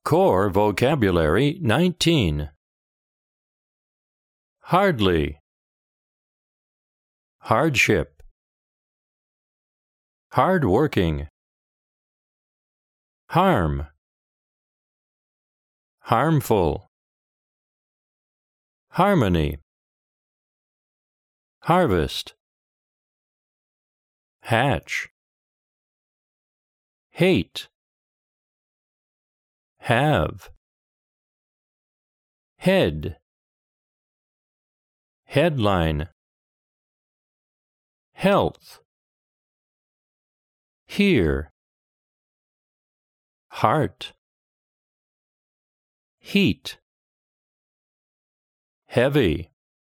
Core Vocabulary 19. Hardly. Hardship. Hard-working. Harm. Harmful. Harmony. Harvest. Hatch. Hate. Have. Head. Headline. Health. Hear. Heart. Heat. Heavy.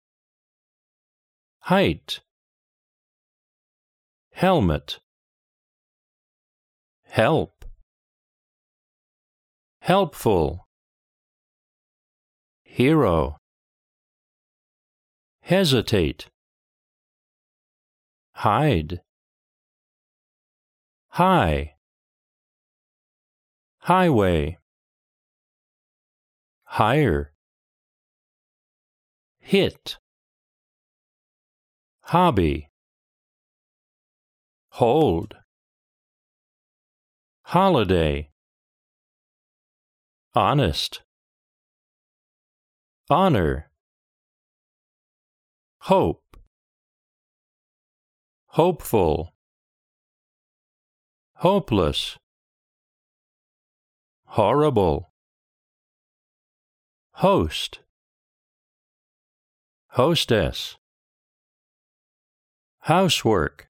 Height. Helmet. Help. Helpful. Hero. Hesitate. Hide. High. Highway. Hire. Hit. Hobby. Hold. Holiday. Honest. Honor. Hope. Hopeful. Hopeless. Horrible. Host. Hostess. Housework.